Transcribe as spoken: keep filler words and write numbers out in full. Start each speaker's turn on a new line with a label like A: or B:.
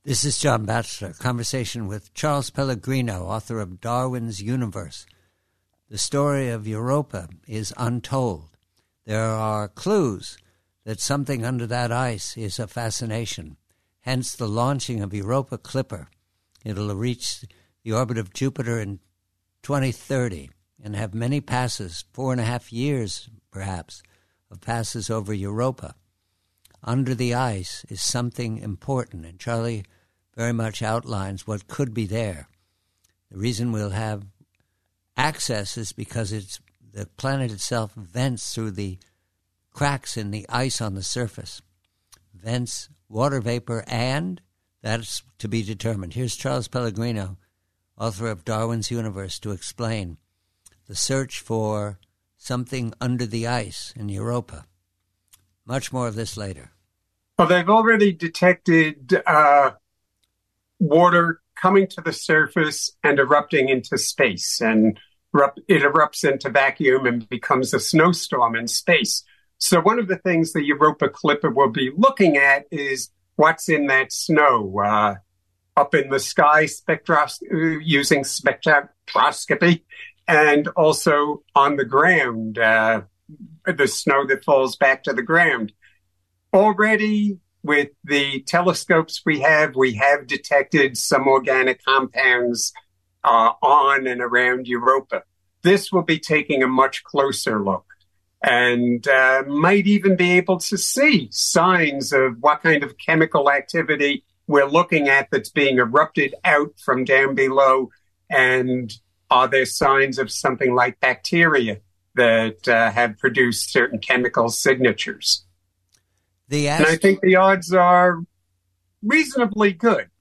A: This is John Batchelor, conversation with Charles Pellegrino, author of Darwin's Universe. The story of Europa is untold. There are clues that something under that ice is a fascination, hence the launching of Europa Clipper. It'll reach the orbit of Jupiter in twenty thirty and have many passes, four and a half years perhaps, of passes over Europa. Under the ice is something important, and Charlie very much outlines what could be there. The reason we'll have access is because it's the planet itself vents through the cracks in the ice on the surface, vents water vapor, and that's to be determined. Here's Charles Pellegrino, author of Darwin's Universe, to explain the search for something under the ice in Europa. Much more of this later.
B: Well, they've already detected uh, water coming to the surface and erupting into space, and it erupts into vacuum and becomes a snowstorm in space. So one of the things the Europa Clipper will be looking at is what's in that snow, uh, up in the sky spectros- using spectroscopy, and also on the ground, uh, the snow that falls back to the ground. Already, with the telescopes we have, we have detected some organic compounds uh, on and around Europa. This will be taking a much closer look and uh, might even be able to see signs of what kind of chemical activity we're looking at that's being erupted out from down below. And are there signs of something like bacteria that uh, have produced certain chemical signatures?
A: The ast-
B: and I think the odds are reasonably good.